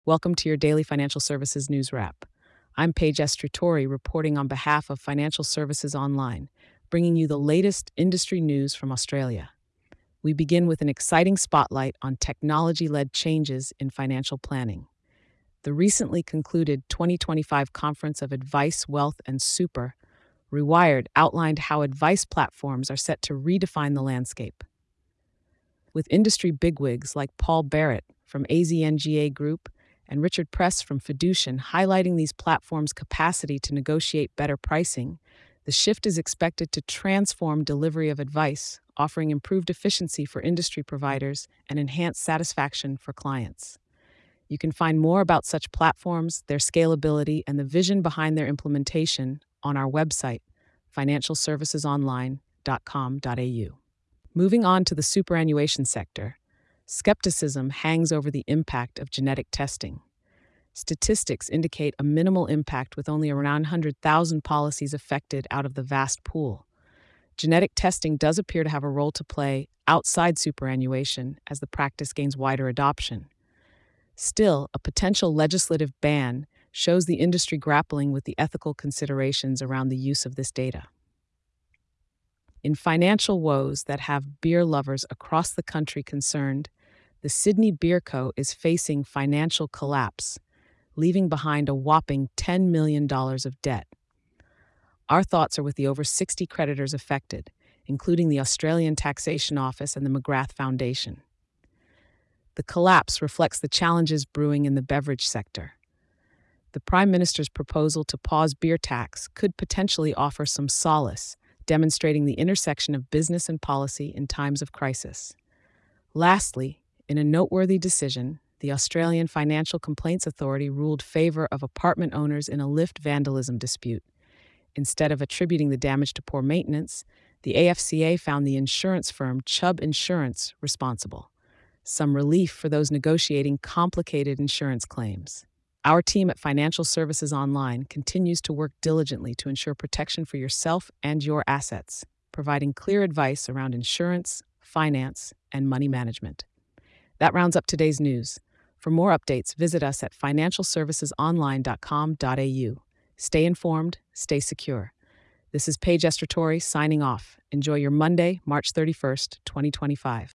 Welcome to your daily financial services news wrap. I'm Paige Estrutori reporting on behalf of Financial Services Online, bringing you the latest industry news from Australia. We begin with an exciting spotlight on technology led changes in financial planning. The recently concluded 2025 Conference of Advice, Wealth, and Super, Rewired, outlined how advice platforms are set to redefine the landscape. With industry bigwigs like Paul Barrett from AZNGA Group and Richard Press from Fiducian highlighting these platforms' capacity to negotiate better pricing, the shift is expected to transform delivery of advice, offering improved efficiency for industry providers and enhanced satisfaction for clients. You can find more about such platforms, their scalability, and the vision behind their implementation on our website, financialservicesonline.com.au. Moving on to the superannuation sector, skepticism hangs over the impact of genetic testing. Statistics indicate a minimal impact with only around 100,000 policies affected out of the vast pool. Genetic testing does appear to have a role to play outside superannuation as the practice gains wider adoption. Still, a potential legislative ban shows the industry grappling with the ethical considerations around the use of this data. In financial woes that have beer lovers across the country concerned, the Sydney Beer Co. is facing financial collapse, leaving behind a whopping $10 million of debt. Our thoughts are with the over 60 creditors affected, including the Australian Taxation Office and the McGrath Foundation. The collapse reflects the challenges brewing in the beverage sector. The Prime Minister's proposal to pause beer tax could potentially offer some solace, demonstrating the intersection of business and policy in times of crisis. Lastly, in a noteworthy decision, the Australian Financial Complaints Authority ruled favor of apartment owners in a lift vandalism dispute. Instead of attributing the damage to poor maintenance, the AFCA found the insurance firm Chubb Insurance responsible. Some relief for those negotiating complicated insurance claims. Our team at Financial Services Online continues to work diligently to ensure protection for yourself and your assets, providing clear advice around insurance, finance, and money management. That rounds up today's news. For more updates, visit us at financialservicesonline.com.au. Stay informed, stay secure. This is Paige Estrutori signing off. Enjoy your Monday, March 31st, 2025.